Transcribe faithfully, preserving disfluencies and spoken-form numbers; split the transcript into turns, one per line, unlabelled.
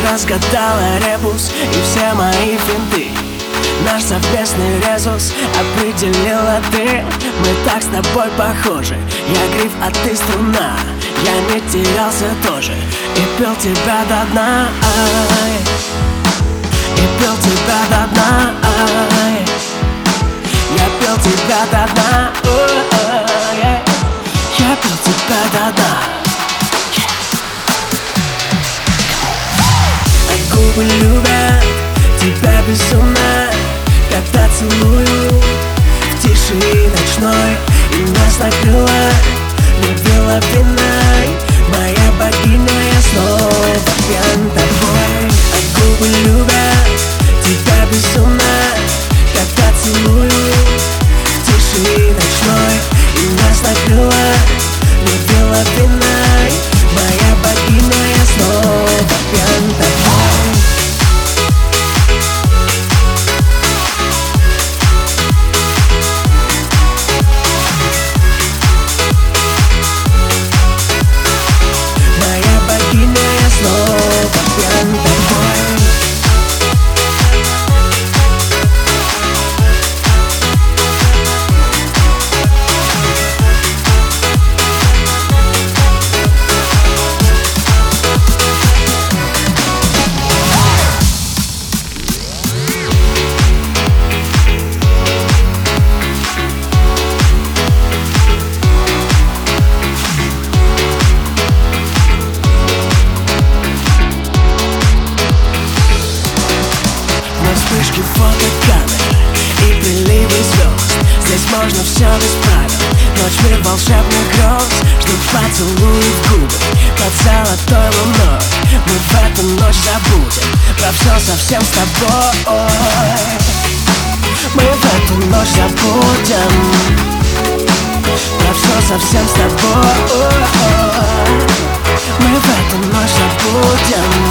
разгадала ребус и все мои финты. Наш совместный резус определила ты. Мы так с тобой похожи. Я гриф, а ты струна. Я не терялся тоже и пил тебя до дна. Ай. И пил тебя до дна. Ай. Я пил тебя до дна. Ай. Я пил тебя до дна. А губы любят тебя безумно, когда целую в тишине ночной. И нас накрыла любила виной. Моя богиня, я снова пьян тобой. А губы любят тебя безумно, когда целую в тишине ночной. И нас накрыла любила виной. Моя богиня, я снова пьян тобой. Вспышки фотокамер и приливы звезд. Здесь можно все без правил. Ночь, мир волшебных гроз. Ждут поцелуи в губы под золотой луной. Мы в эту ночь забудем про все совсем с тобой. Мы в эту ночь забудем про все совсем с тобой. Мы в эту ночь забудем